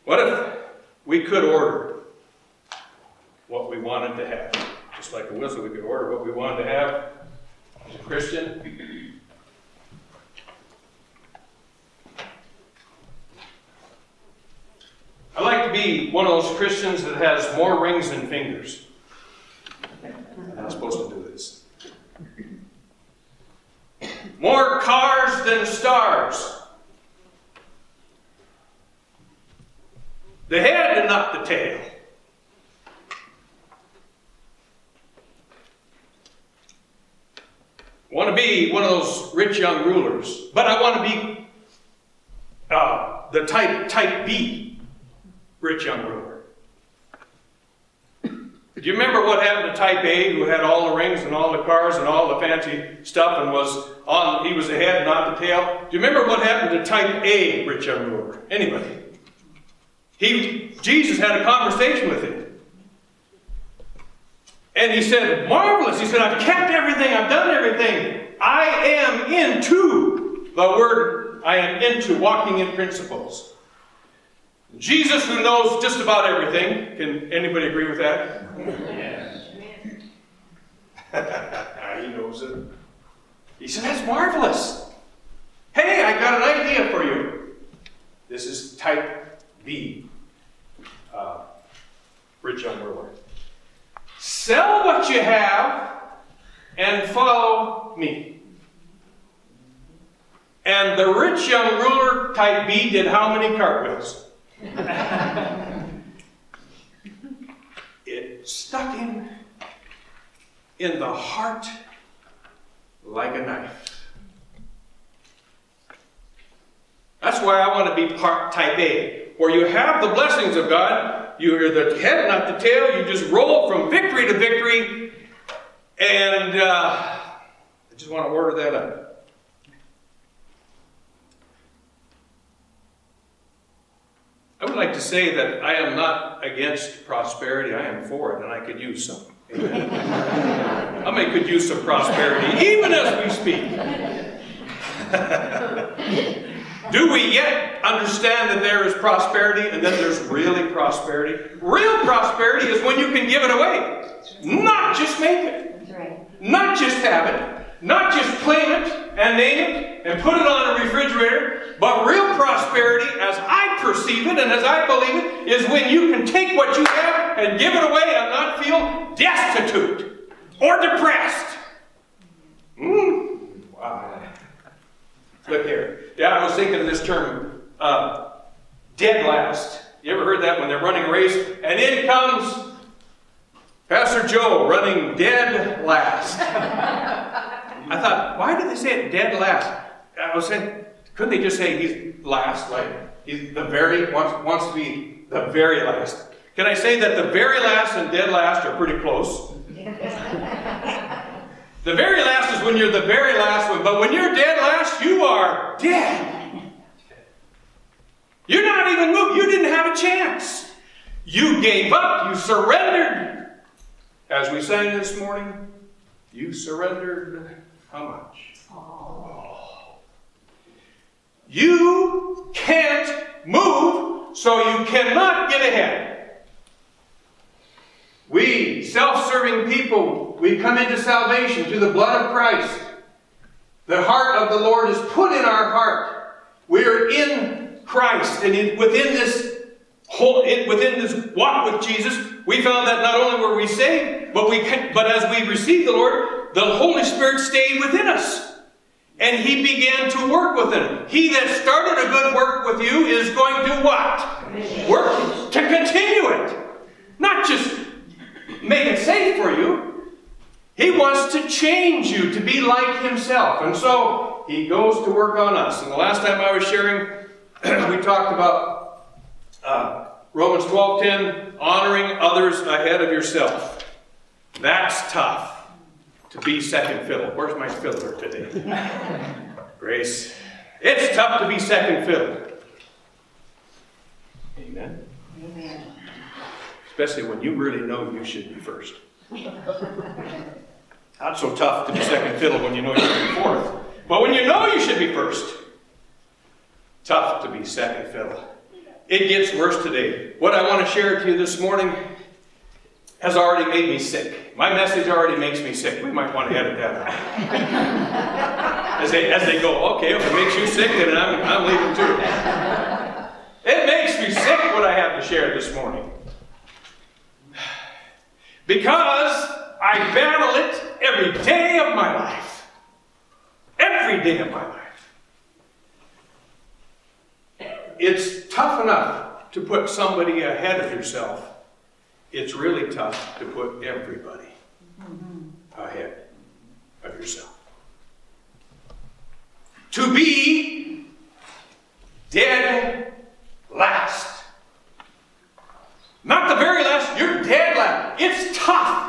What if we could order what we wanted to have? Just like a whistle, we could order what we wanted to have as a Christian. I like to be one of those Christians that has more rings than fingers. I'm not supposed to do this. More cars than stars. The head and not the tail. I want to be one of those rich young rulers, but I want to be the type B rich young ruler. Do you remember what happened to type A, who had all the rings and all the cars and all the fancy stuff and he was the head, not the tail? Do you remember what happened to type A rich young ruler? Anybody? Jesus had a conversation with him. And he said, marvelous. He said, I've kept everything. I've done everything. I am into the word. I am into walking in principles. Jesus, who knows just about everything. Can anybody agree with that? Yes. He knows it. He said, that's marvelous. Hey, I got an idea for you. This is type B. Rich young ruler. Sell what you have and follow me. And the rich young ruler, type B, did how many cartwheels? It stuck him in the heart like a knife. That's why I want to be type A, where you have the blessings of God. You're the head, not the tail. You just roll from victory to victory. And I just want to order that up. I would like to say that I am not against prosperity. I am for it, and I could use some. Amen. How many could use some prosperity, even as we speak? Do we yet understand that there is prosperity and then there's really prosperity? Real prosperity is when you can give it away. Not just make it. That's right. Not just have it. Not just claim it and name it and put it on a refrigerator. But real prosperity, as I perceive it and as I believe it, is when you can take what you have and give it away and not feel destitute or depressed. Wow. Look here. Yeah, I was thinking of this term, dead last. You ever heard that when they're running a race? And in comes Pastor Joe running dead last. I thought, why did they say it dead last? I was saying, couldn't they just say he's last? Like, he's the very, wants to be the very last. Can I say that the very last and dead last are pretty close? The very last is when you're the very last one, but when you're dead last, you are dead. You're not even moved. You didn't have a chance. You gave up. You surrendered. As we sang this morning, you surrendered how much? Oh. You can't move, so you cannot get ahead. We, self-serving people, we come into salvation through the blood of Christ. The heart of the Lord is put in our heart. We are in Christ, and within this walk with Jesus, we found that not only were we saved, but as we received the Lord, the Holy Spirit stayed within us, and He began to work within us. He that started a good work with you is going to what? Work to continue it, not just make it safe for you. He wants to change you to be like Himself. And so He goes to work on us. And the last time I was sharing, we talked about Romans 12:10, honoring others ahead of yourself. That's tough to be second fiddle. Where's my fiddler today? Grace. It's tough to be second fiddle. Amen. Amen. Especially when you really know you should be first. Not so tough to be second fiddle when you know you should be fourth. But when you know you should be first, tough to be second fiddle. It gets worse today. What I want to share to you this morning has already made me sick. My message already makes me sick. We might want to edit that out. As they go, okay, if it makes you sick, then I'm leaving too. It makes me sick what I have to share this morning. Because I battle it every day of my life. Every day of my life. It's tough enough to put somebody ahead of yourself. It's really tough to put everybody ahead of yourself. To be dead last. Not the very last, you're dead last. It's tough.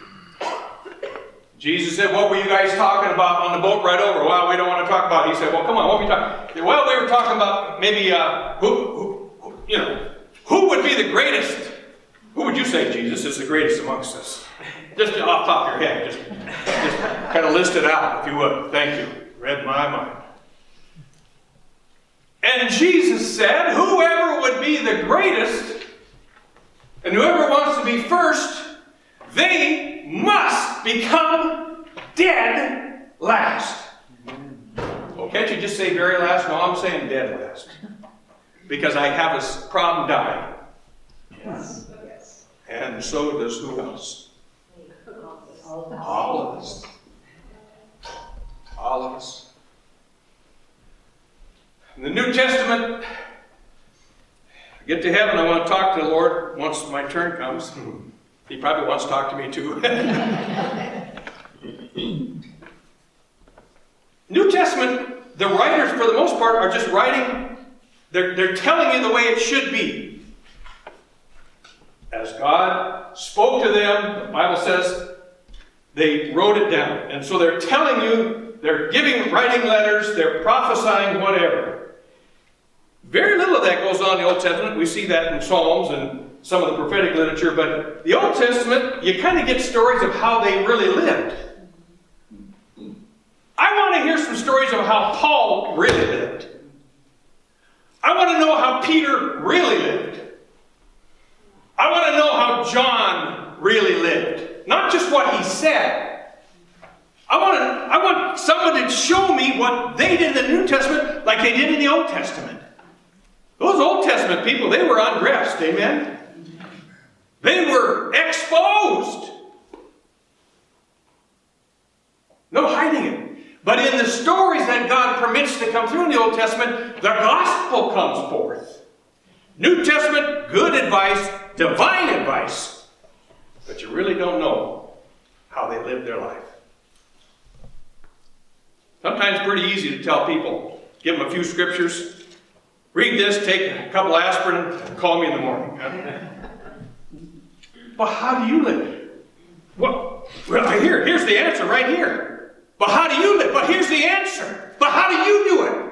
Jesus said, what were you guys talking about on the boat right over? Well, we don't want to talk about it. He said, well, come on, what were we talking? Well, we were talking about maybe who would be the greatest? Who would you say, Jesus, is the greatest amongst us? Just off the top of your head, just kind of list it out, if you would. Thank you. Read my mind. And Jesus said, whoever would be the greatest, and whoever wants to be first, they must become dead last. Well, can't you just say very last? No, I'm saying dead last. Because I have a problem dying. Yes. And so does who else? All of us. All of us. In the New Testament, I get to heaven, I want to talk to the Lord once my turn comes. He probably wants to talk to me too. New Testament, the writers for the most part are just writing, they're telling you the way it should be. As God spoke to them, the Bible says, they wrote it down. And so they're telling you, they're writing letters, they're prophesying whatever. Very little of that goes on in the Old Testament. We see that in Psalms and some of the prophetic literature. But the Old Testament, you kind of get stories of how they really lived. I want to hear some stories of how Paul really lived. I want to know how Peter really lived. I want to know how John really lived. Not just what he said. I want somebody to show me what they did in the New Testament like they did in the Old Testament. Those Old Testament people, they were undressed, amen? They were exposed. No hiding it. But in the stories that God permits to come through in the Old Testament, the gospel comes forth. New Testament, good advice, divine advice. But you really don't know how they lived their life. Sometimes it's pretty easy to tell people, give them a few scriptures, read this, take a couple aspirin, and call me in the morning. But how do you live? Well, here's the answer right here. But how do you live? But here's the answer. But how do you do it?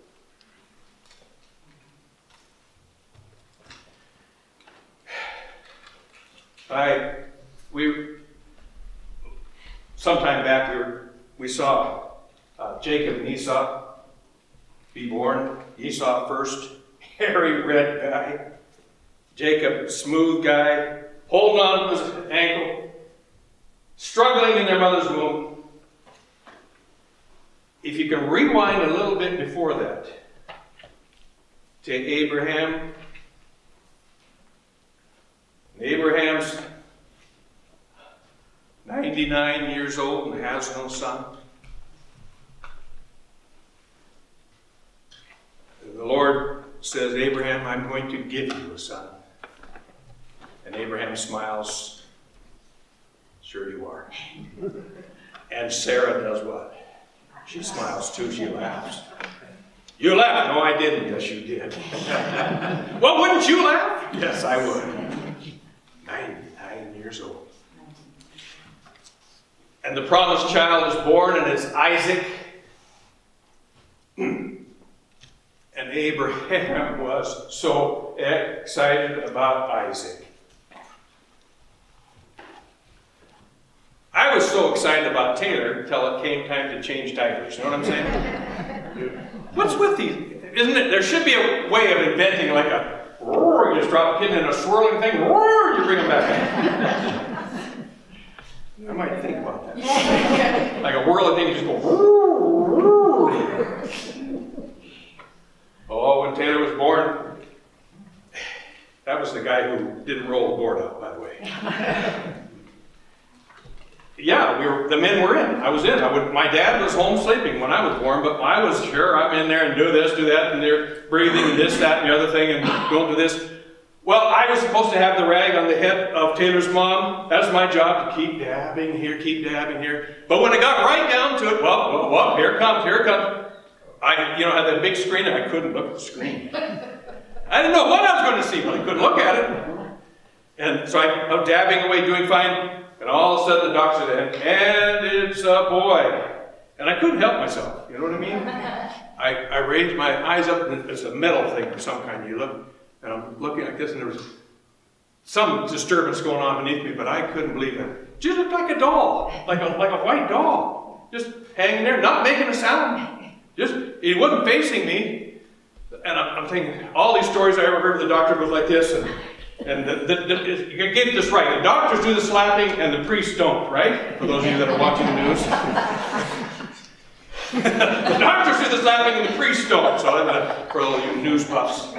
Sometime back we saw Jacob and Esau be born. Esau first, hairy red guy. Jacob, smooth guy, holding on to his ankle, struggling in their mother's womb. If you can rewind a little bit before that to Abraham. Abraham's 99 years old and has no son. The Lord says, Abraham, I'm going to give you a son. And Abraham smiles. Sure you are. And Sarah does what? She smiles too. She laughs. You laughed? No, I didn't. Yes, you did. Well, wouldn't you laugh? Yes, I would. 99 years old. And the promised child is born, and it's Isaac. And Abraham was so excited about Isaac. I was so excited about Taylor until it came time to change diapers. You know what I'm saying? What's with these? Isn't it? There should be a way of inventing like a You just drop a kid in a swirling thing, you bring him back. I might think about that. Like a whirling thing, you just go. Oh, when Taylor was born, that was the guy who didn't roll the board out, by the way. Yeah, the men were in. I was in. My dad was home sleeping when I was born, but I was sure I'm in there and do this, do that, and they're breathing and this, that, and the other thing, and don't do this. Well, I was supposed to have the rag on the head of Taylor's mom. That was my job, to keep dabbing here, keep dabbing here. But when it got right down to it, well, here it comes. I had that big screen, and I couldn't look at the screen. I didn't know what I was going to see, but I couldn't look at it. And so I was dabbing away, doing fine, and all of a sudden the doctor said, and it's a boy. And I couldn't help myself, you know what I mean? I raised my eyes up, and it's a metal thing of some kind. You look, and I'm looking like this, and there was some disturbance going on beneath me, but I couldn't believe it. Just looked like a doll, like a white doll, just hanging there, not making a sound. It wasn't facing me. And I'm thinking, all these stories I ever heard of the doctor goes like this, and you get this right. The doctors do the slapping, and the priests don't, right? For those of you that are watching the news. The doctors do the slapping, and the priests don't. So for all you news buffs.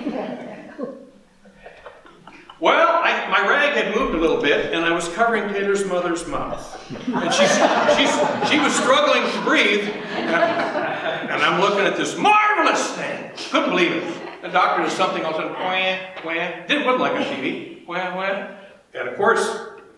Well, my rag had moved a little bit, and I was covering Taylor's mother's mouth. And she was struggling to breathe, and I'm looking at this marvelous thing. Couldn't believe it. The doctor did something all of a sudden, wah. It wasn't like on TV. Wah. And of course,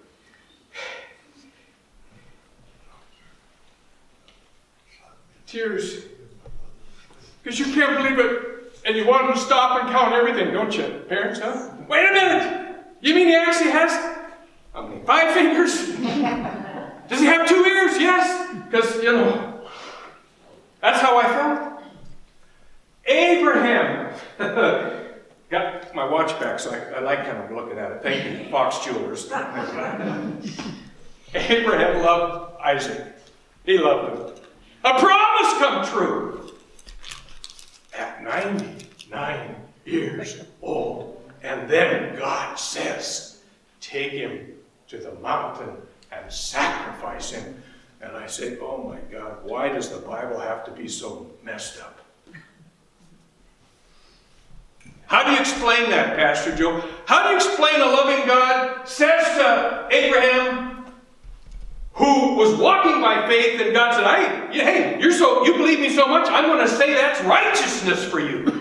tears. Because you can't believe it. And you want him to stop and count everything, don't you? Parents, huh? Wait a minute! You mean he actually has, 5 fingers? Does he have 2 ears? Yes. Because, that's how I felt. Abraham. Got my watch back, so I like kind of looking at it. Thank you, Fox Jewelers. Abraham loved Isaac. He loved him. A promise come true. At 99 years old. And then God says, take him to the mountain and sacrifice him. And I say, oh my God, why does the Bible have to be so messed up? How do you explain that, Pastor Joe? How do you explain a loving God says to Abraham, who was walking by faith, and God said, hey, you believe me so much, I'm going to say that's righteousness for you.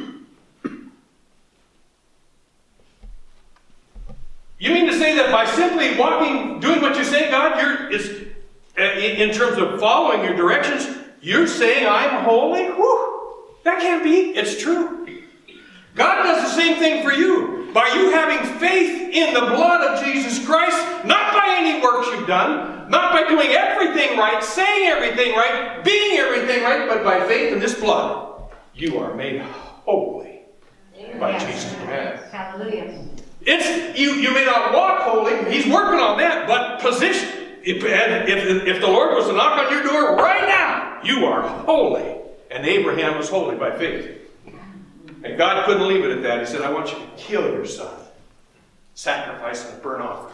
You mean to say that by simply walking, doing what you say, God, in terms of following your directions, you're saying I'm holy? Whew, that can't be. It's true. God does the same thing for you. By you having faith in the blood of Jesus Christ, not by any works you've done, not by doing everything right, saying everything right, being everything right, but by faith in this blood, you are made holy by Jesus Christ. Hallelujah. You may not walk holy, he's working on that, but position. If the Lord was to knock on your door right now, you are holy. And Abraham was holy by faith. And God couldn't leave it at that. He said, I want you to kill your son. Sacrifice and burn offering.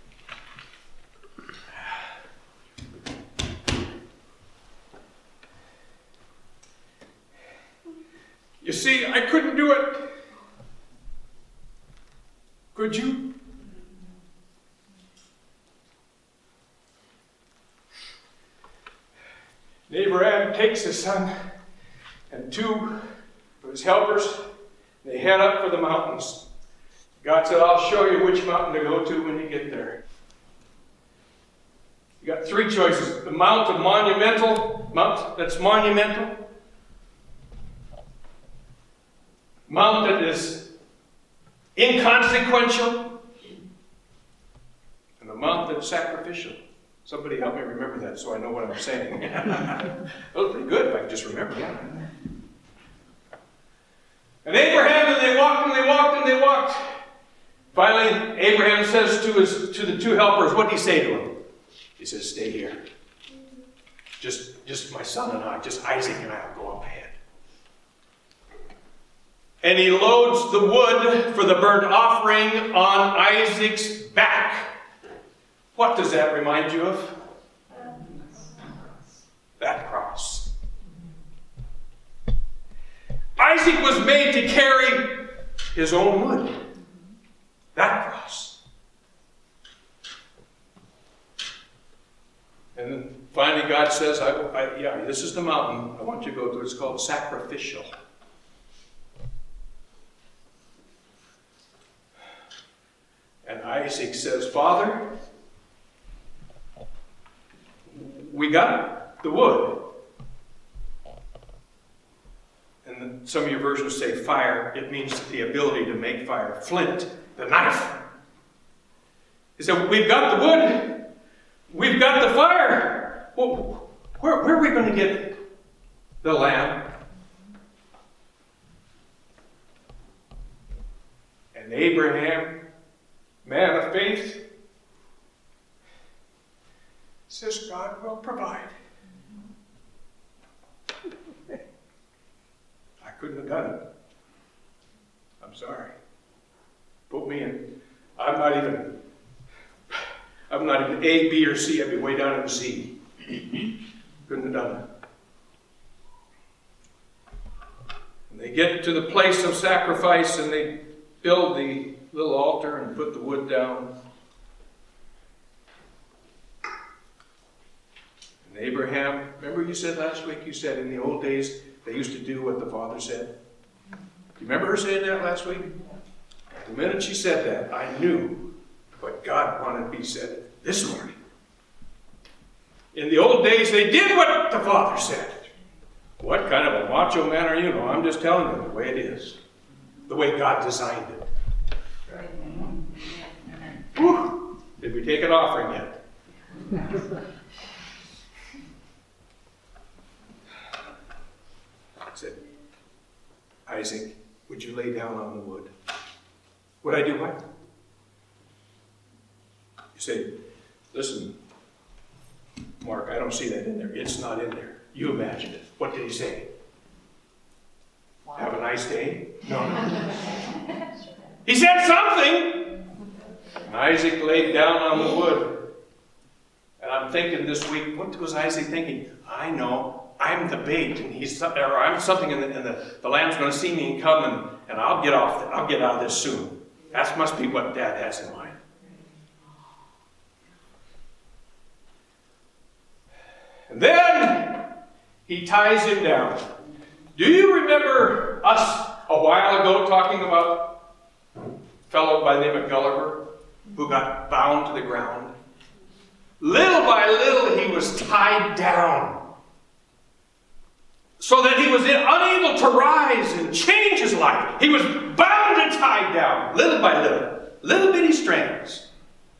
You see, I couldn't do it. Could you? And Abraham takes his son and 2 of his helpers. They head up for the mountains. God said, I'll show you which mountain to go to when you get there. You got 3 choices. The mount that's monumental. Mount that is inconsequential. And the mount that's sacrificial. Somebody help me remember that so I know what I'm saying. That was pretty good if I could just remember that. And Abraham, and they walked. Finally, Abraham says to the 2 helpers, what did he say to them? He says, stay here. Just my son and I, just Isaac and I will go up ahead. And he loads the wood for the burnt offering on Isaac's back. What does that remind you of? That cross. Isaac was made to carry his own wood. That cross. And then finally God says, this is the mountain I want you to go to. It's called sacrificial. And Isaac says, Father, we got the wood. And then some of your versions say fire. It means the ability to make fire. Flint, the knife. He said, we've got the wood. We've got the fire. Well, where are we going to get the lamb? And Abraham, man of faith, says, God will provide. I couldn't have done it. I'm sorry. Put me in. I'm not even A, B, or C. I'd be way down in Z. Couldn't have done it. And they get to the place of sacrifice and they build the little altar and put the wood down. And Abraham, remember you said last week, you said in the old days they used to do what the Father said? Do you remember her saying that last week? The minute she said that, I knew what God wanted to be said this morning. In the old days, they did what the Father said. What kind of a macho man are you? No, I'm just telling you the way it is. The way God designed it. Whew. Did we take an offering yet? I said, Isaac, would you lay down on the wood? Would I do what? You say, listen, Mark, I don't see that in there. It's not in there. You imagine it. What did he say? Wow. Have a nice day? No. He said something. And Isaac laid down on the wood. And I'm thinking this week, what was Isaac thinking? I know. I'm the bait, and I'm something, and the lamb's going to see me and come, and I'll get out of this soon. That must be what Dad has in mind. And then he ties him down. Do you remember us a while ago talking about a fellow by the name of Gulliver who got bound to the ground? Little by little, he was tied down so that he was unable to rise and change his life. He was bound and tied down, little by little bitty strands.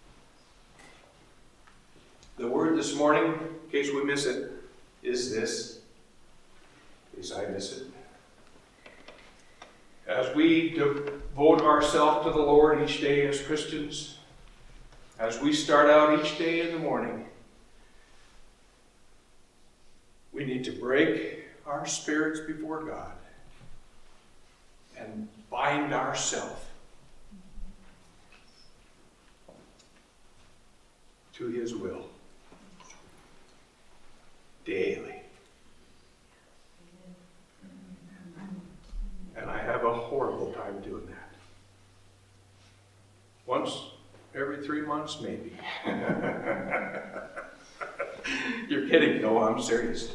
The word this morning, in case we miss it, is this. In case I miss it. As we devote ourselves to the Lord each day as Christians, as we start out each day in the morning, we need to break our spirits before God and bind ourselves to His will daily. And I have a horrible time doing that. Once every 3 months, maybe. You're kidding. No, I'm serious.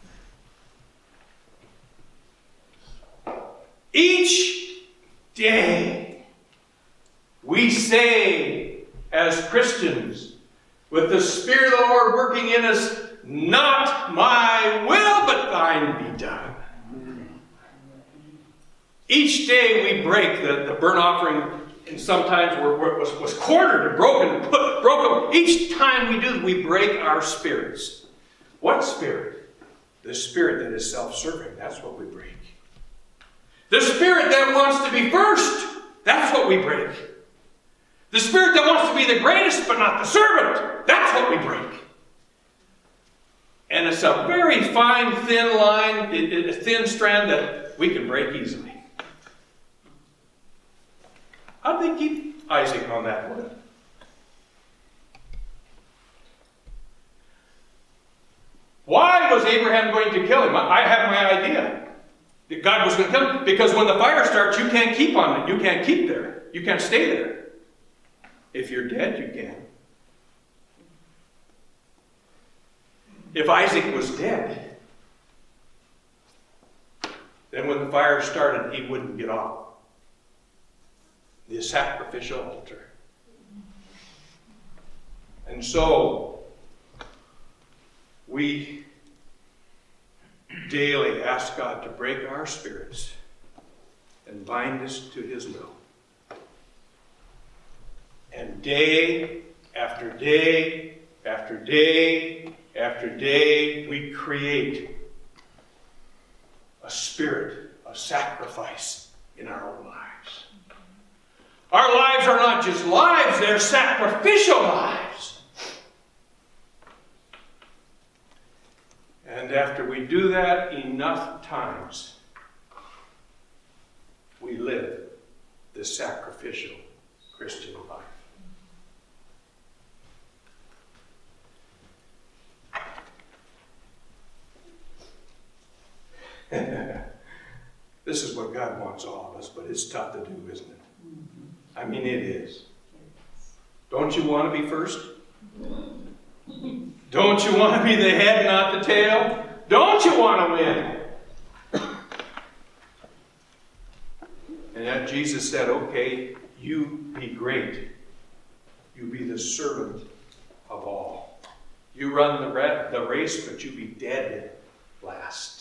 Each day, we say as Christians, with the Spirit of the Lord working in us, not my will, but thine be done. Each day we break the burnt offering, and sometimes was cornered and broken. Each time we do, we break our spirits. What spirit? The spirit that is self-serving. That's what we break. The spirit that wants to be first, that's what we break. The spirit that wants to be the greatest but not the servant, that's what we break. And it's a very fine, thin line, a thin strand that we can break easily. How did they keep Isaac on that wood? Why was Abraham going to kill him? I have my idea. That God was going to kill him. Because when the fire starts, you can't keep on it. You can't keep there. You can't stay there. If you're dead, you can. If Isaac was dead, then when the fire started, he wouldn't get off the sacrificial altar. And so, we daily ask God to break our spirits and bind us to His will. And day after day after day after day, we create a spirit of sacrifice in our own lives. Our lives are not just lives, they're sacrificial lives. And after we do that enough times, we live the sacrificial Christian life. This is what God wants all of us, but it's tough to do, isn't it? I mean, it is. Don't you want to be first? Don't you want to be the head, not the tail? Don't you want to win? And yet Jesus said, okay, you be great. You be the servant of all. You run the race, but you be dead last.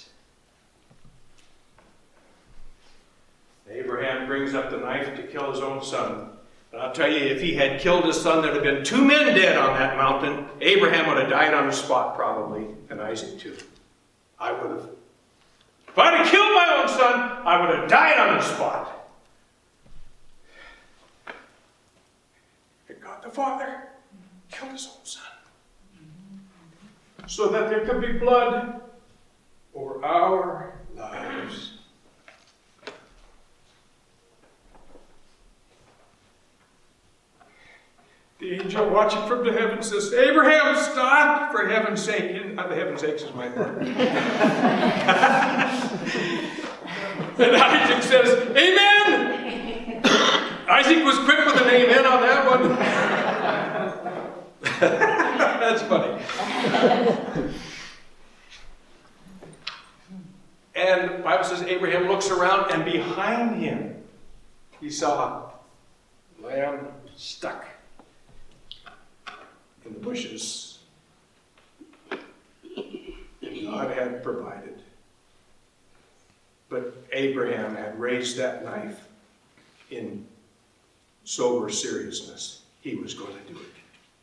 Abraham brings up the knife to kill his own son. And I'll tell you, if he had killed his son, there'd have been 2 men dead on that mountain. Abraham would have died on the spot probably, and Isaac too. I would have. If I'd have killed my own son, I would have died on the spot. And God the Father killed his own son, so that there could be blood over our lives. The angel watching from the heavens says, Abraham, stop, for heaven's sake. And the heaven's sake is my word. And Isaac says, amen. Isaac was quick with an amen on that one. That's funny. And the Bible says Abraham looks around, and behind him he saw a lamb stuck in the bushes. And God had provided. But Abraham had raised that knife in sober seriousness. He was going to do it.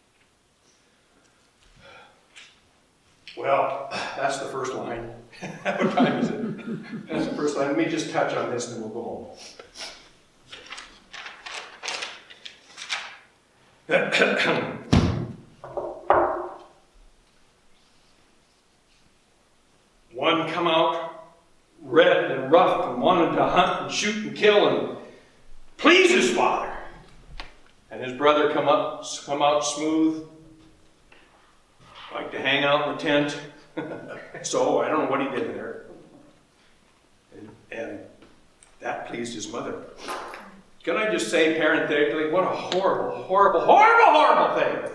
Well, that's the first line. What time is it? That's the first line. Let me just touch on this and then we'll go home. One come out red and rough and wanted to hunt and shoot and kill and please his father. And his brother come out smooth, like to hang out in the tent. So I don't know what he did there. And that pleased his mother. Can I just say parenthetically, what a horrible, horrible, horrible, horrible thing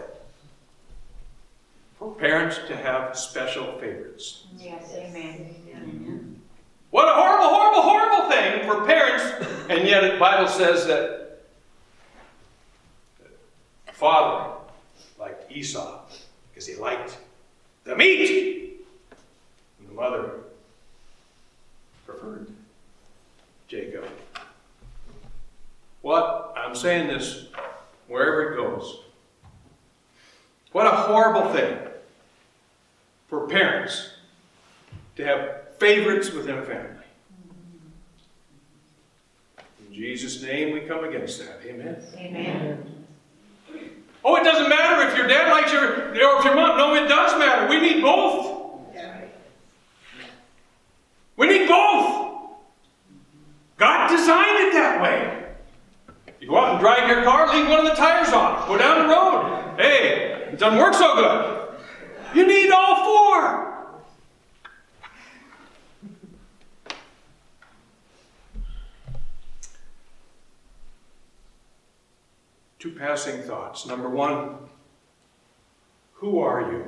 for parents to have special favorites. Yes, amen. Amen. What a horrible, horrible, horrible thing for parents, and yet the Bible says that father liked Esau because he liked the meat, and the mother preferred Jacob. What? I'm saying this wherever it goes. What a horrible thing for parents to have favorites within a family. In Jesus' name we come against that. Amen. Amen. Oh, it doesn't matter if your dad likes your, or if your mom. No, it does matter. We need both. We need both. God designed it that way. You go out and drive your car, leave one of the tires off. Go down the road. Hey, it doesn't work so good. You need all four. Two passing thoughts. Number one, who are you?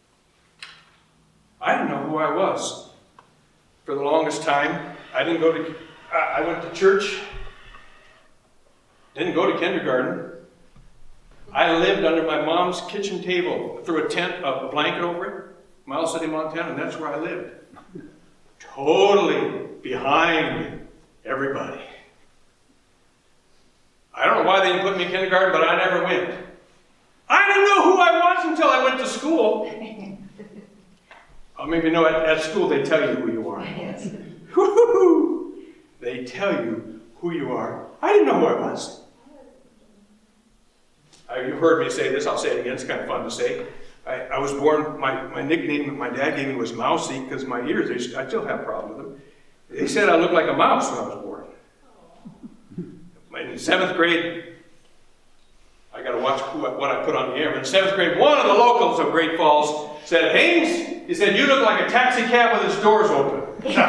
I didn't know who I was. For the longest time, I went to church, didn't go to kindergarten. I lived under my mom's kitchen table, threw a tent, a blanket over it, Miles City, Montana, and that's where I lived. Totally behind everybody. I don't know why they didn't put me in kindergarten, but I never went. I didn't know who I was until I went to school. Maybe you know at school they tell you who you are. Yes. They tell you who you are. I didn't know who I was. You've heard me say this, I'll say it again, it's kind of fun to say. I was born, my nickname that my dad gave me was Mousy, because my ears, I still have a problem with them. They said I looked like a mouse when I was born. In 7th grade, I got to watch what I put on the air. In 7th grade, one of the locals of Great Falls said, Haynes, he said, you look like a taxi cab with its doors open.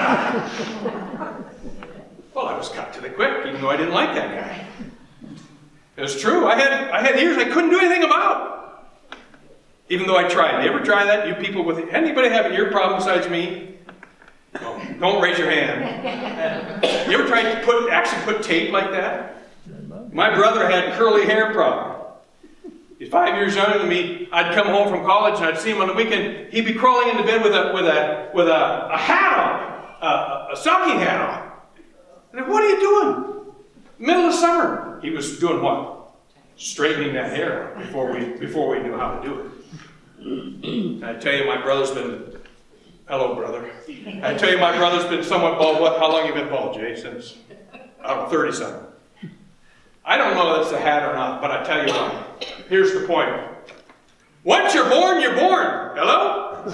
Well, I was cut to the quick, even though I didn't like that guy. It was true. I had ears I couldn't do anything about. Even though I tried. You ever try that? You people with anybody have an ear problem besides me? No, don't raise your hand. You ever tried to actually put tape like that? My brother had curly hair problem. He's 5 years younger than me. I'd come home from college and I'd see him on the weekend. He'd be crawling into bed with a hat on, a stocking hat on. And I, what are you doing? Middle of summer. He was doing what? Straightening that hair before we knew how to do it. I tell you, my brother's been. Hello, brother. I tell you, my brother's been somewhat bald. How long have you been bald, Jay? Since 30-something. I don't know if it's a hat or not, but I tell you what. Here's the point. Once you're born, you're born. Hello?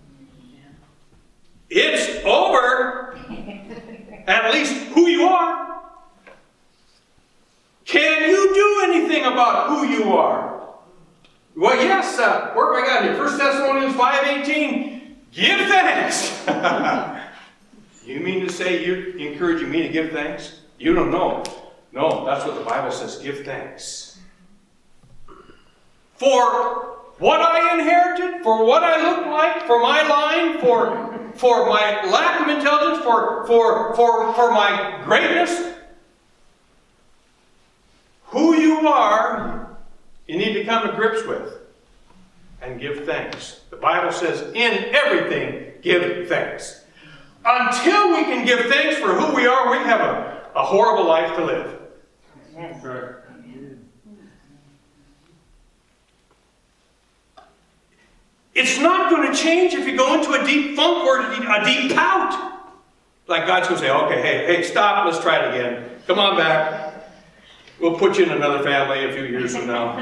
It's over. At least who you are. Can you do anything about who you are? Well, yes. Where have I got here? 1 Thessalonians 5:18. Give thanks. You mean to say you're encouraging me to give thanks? You don't know. No, that's what the Bible says. Give thanks. For what I inherited, for what I look like, for my line, for my lack of intelligence, for my greatness. Who you are, you need to come to grips with and give thanks. The Bible says, in everything, give thanks. Until we can give thanks for who we are, we have a horrible life to live. Yes. Right. It's not going to change if you go into a deep funk or a deep pout. Like God's going to say, okay, hey, stop, let's try it again. Come on back. We'll put you in another family a few years from now.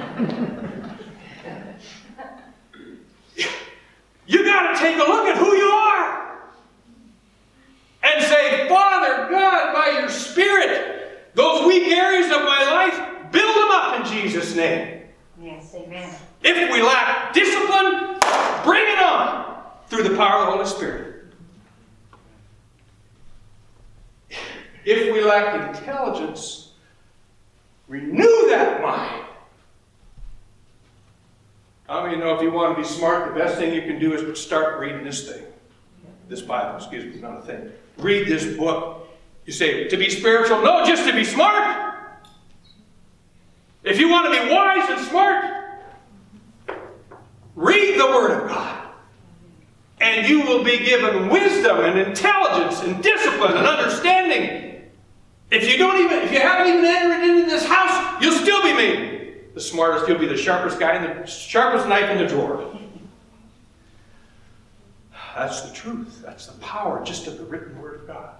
You got to take a look at who you are. And say, Father God, by your Spirit, those weak areas of my life, build them up in Jesus' name. Yes, amen. If we lack discipline, bring it on through the power of the Holy Spirit. If we lack intelligence, renew that mind. How many know if you want to be smart, the best thing you can do is start reading this thing. This Bible, excuse me, not a thing. Read this book. You say, to be spiritual? No, just to be smart. If you want to be wise and smart, read the Word of God. And you will be given wisdom and intelligence and discipline and understanding. If you haven't even entered into this house, you'll still be made the smartest. You'll be the sharpest guy and the sharpest knife in the drawer. That's the truth. That's the power just of the written Word of God.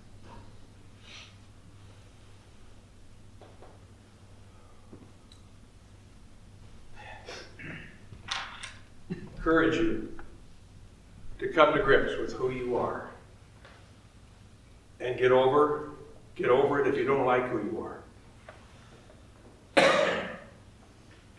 Encourage you to come to grips with who you are. And get over it if you don't like who you are.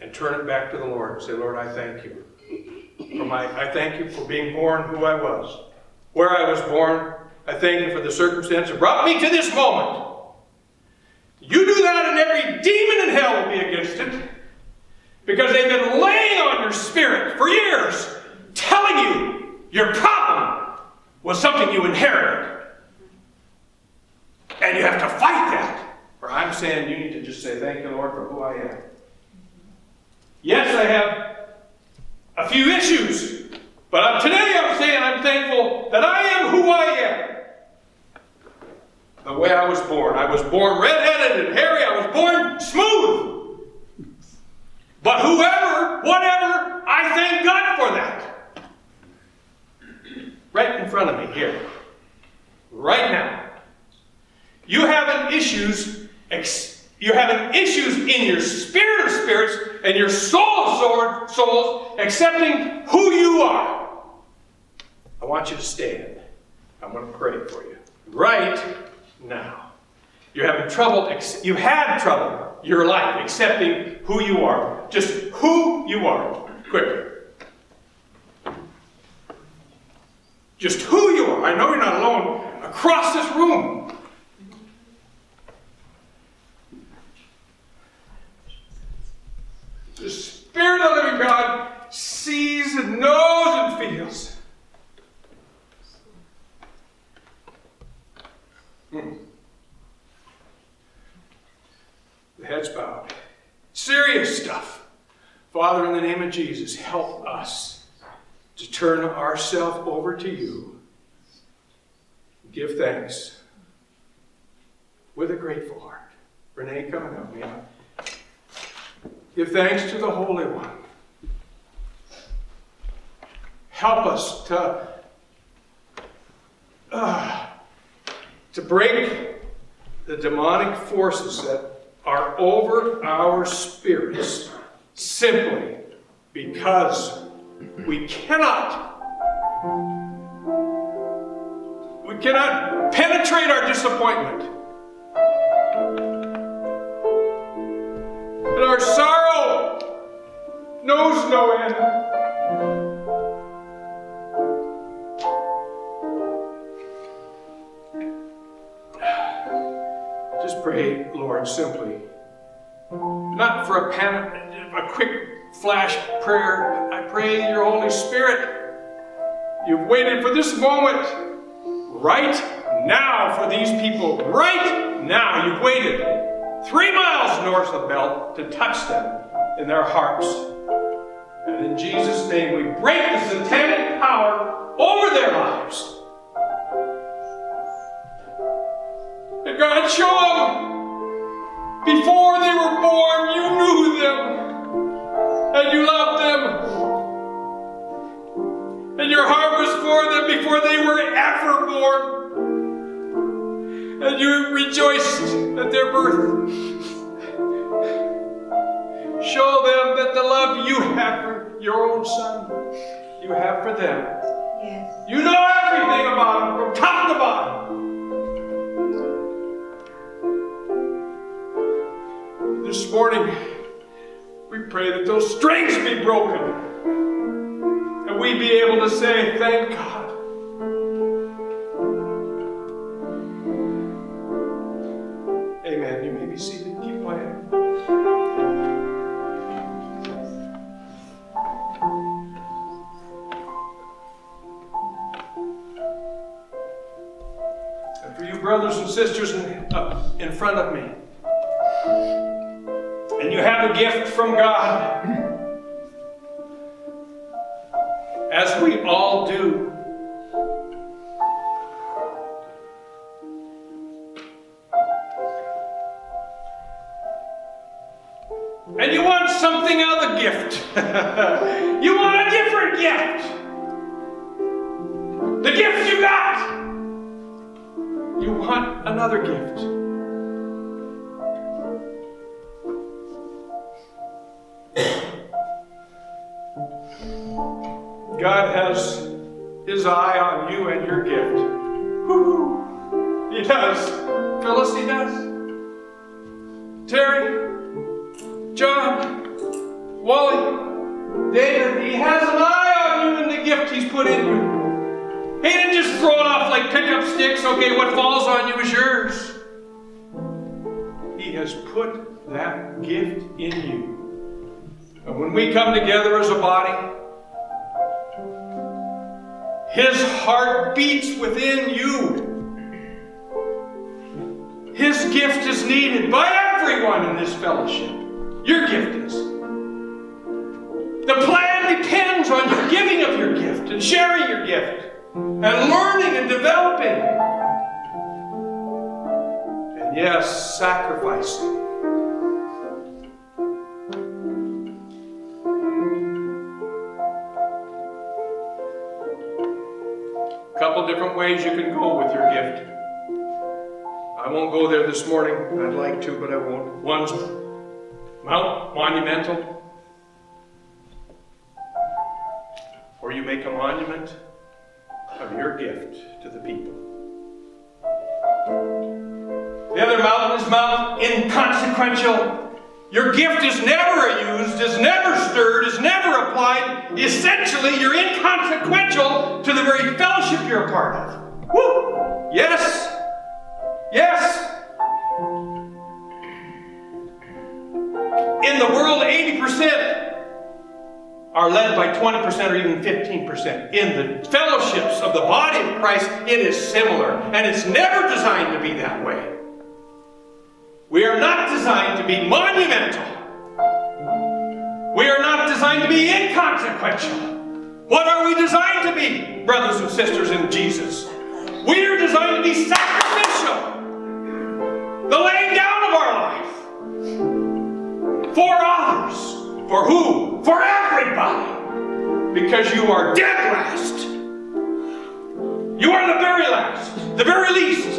and turn it back to the Lord and say, Lord, I thank you. I thank you for being born who I was. Where I was born, I thank you for the circumstance that brought me to this moment. You do that and every demon in hell will be against it. Because they've been laying on your spirit for years, telling you your problem was something you inherited. And you have to fight that. Or I'm saying you need to just say, thank you, Lord, for who I am. Yes, I have a few issues. But today I'm saying I'm thankful that I am who I am. The way I was born. I was born red-headed and hairy. I was born smooth. But whatever, I thank God for that. Right in front of me here. Right now. You having issues in your spirit of spirits and your soul of souls accepting who you are. I want you to stand. I'm going to pray for you. Right now. You're having trouble, you had trouble your life accepting who you are. Just who you are. Quickly. Just who you are. I know you're not alone. Across this room. The Spirit of the living God sees and knows and feels. The head's bowed. Serious stuff. Father, in the name of Jesus, help us to turn ourselves over to you. Give thanks with a grateful heart. Renee, come and help me out. Give thanks to the Holy One. Help us to break the demonic forces that are over our spirits simply because we cannot penetrate our disappointment. And our sorrow knows no end. Just pray, Lord, simply. Not for a quick flash prayer. I pray your Holy Spirit. You've waited for this moment right now for these people. Right now, you've waited 3 miles north of Belt to touch them in their hearts. And in Jesus' name, we break the satanic power over their lives. And God, show them before they were born, you knew them and you loved them. And your heart was for them before they were ever born. And you rejoiced at their birth. Show them that the love you have for your own son, you have for them. Yes. You know everything about them from top to bottom. This morning, we pray that those strings be broken. And we be able to say, thank God. Amen. You may be seated. Keep playing. And for you brothers and sisters in front of me, and you have a gift from God, as we all do. And you want something other gift. You want a different gift. The gift you got. You want another gift. God has his eye on you and your gift. Woo-hoo. He does. Phyllis, he does. Terry, John, Well, David, he has an eye on you and the gift he's put in you. He didn't just throw it off like pickup sticks. Okay, what falls on you is yours. He has put that gift in you. And when we come together as a body, His heart beats within you. His gift is needed by everyone in this fellowship. Your gift is. The plan depends on you giving of your gift and sharing your gift and learning and developing. And yes, sacrificing. A couple different ways you can go with your gift. I won't go there this morning. I'd like to, but I won't. One's monumental. Or you make a monument of your gift to the people. The other mountain is inconsequential. Your gift is never used, is never stirred, is never applied. Essentially, you're inconsequential to the very fellowship you're a part of. Woo! Yes! Yes! In the world, 80% are led by 20% or even 15%. In the fellowships of the body of Christ, it is similar. And it's never designed to be that way. We are not designed to be monumental. We are not designed to be inconsequential. What are we designed to be, brothers and sisters in Jesus? We are designed to be sacrificial. The laying down of our life. For others. For who? For everybody. Because you are dead last. You are the very last. The very least.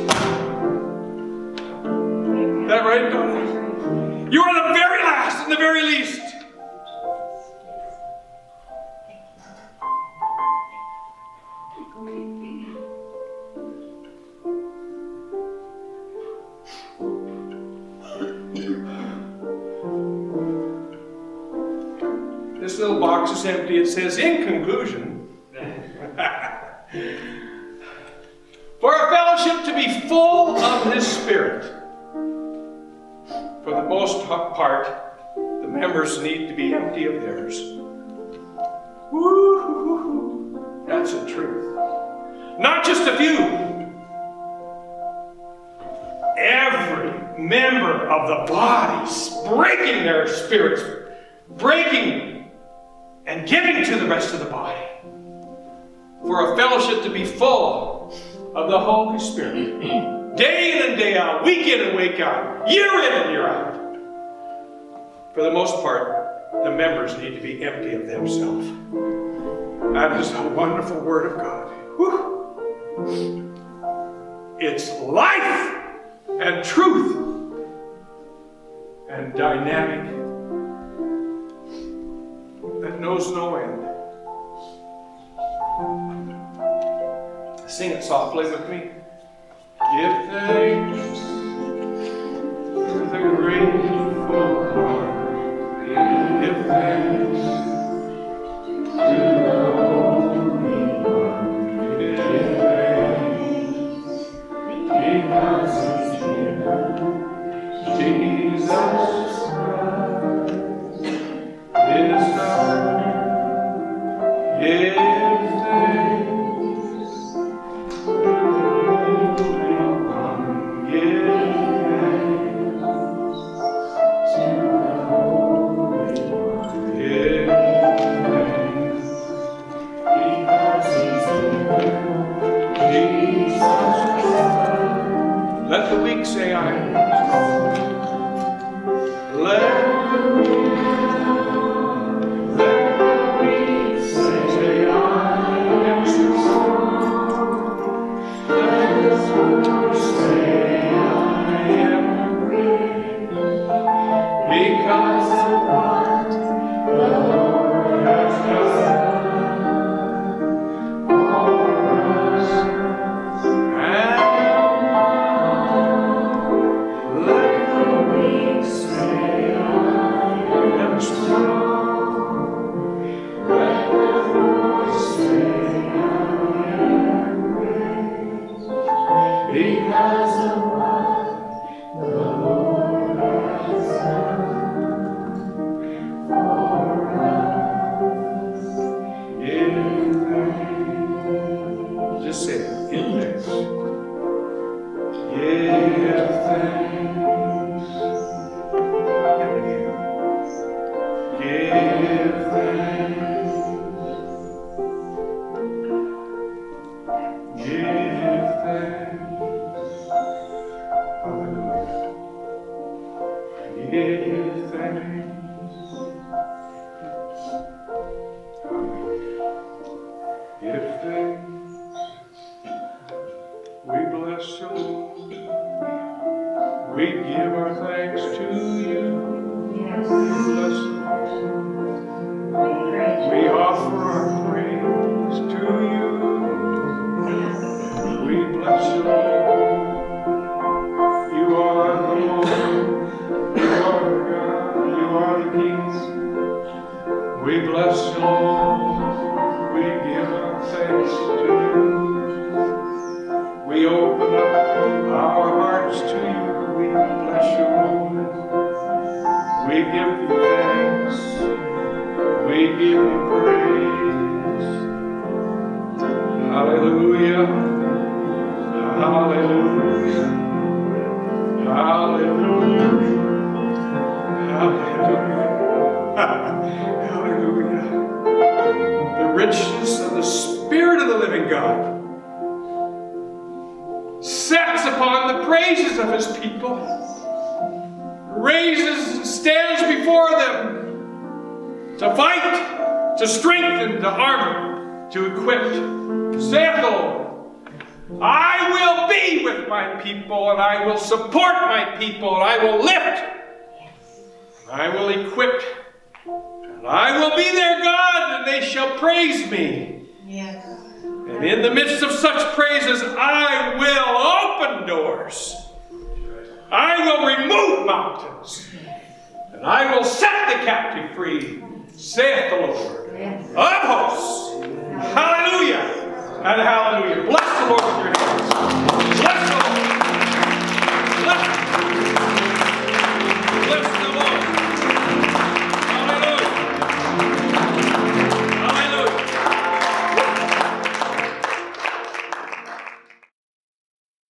Is that right, Donna? You are the very last and the very least. This little box is empty. It says, in conclusion, for a fellowship to be full of His Spirit, for the most part, the members need to be empty of theirs. Woo-hoo-hoo-hoo. That's the truth. Not just a few. Every member of the body breaking their spirits, breaking and giving to the rest of the body. For a fellowship to be full of the Holy Spirit. Day in and day out, week in and week out, year in and year out. For the most part, the members need to be empty of themselves. That is a wonderful Word of God. Whew. It's life and truth and dynamic that knows no end. Sing it softly with me. Give thanks to the grateful heart. Give thanks to the Holy One. Give thanks because He's here. Jesus Christ is God. Give thanks. Let the weak say I am strong. Let the weak say I am strong. Let the poor say I am great. Because of what the Lord has done for us. Let the weak say I am strong. Give thanks. We bless you, Lord. We give our thanks to you. Yes. We bless you. We offer our praise to you. We bless you, Lord. You are the Lord. You are the God. You are the King. We bless you, Lord. We give our thanks to you. We open up our hearts to you. We bless you, Lord. We give you thanks. We give you praise. Hallelujah. Hallelujah. Hallelujah. Hallelujah. Hallelujah. The richness of the Spirit of the living God sets upon the praises of his people, raises and stands before them to fight, to strengthen, to armor, to equip. Saith the Lord, I will be with my people, and I will support my people, and I will lift, and I will equip, and I will be their God, and they shall praise me. Yes. And in the midst of such praises, I will open doors. I will remove mountains. And I will set the captive free, saith the Lord of hosts. Hallelujah and hallelujah. Bless the Lord with your hands.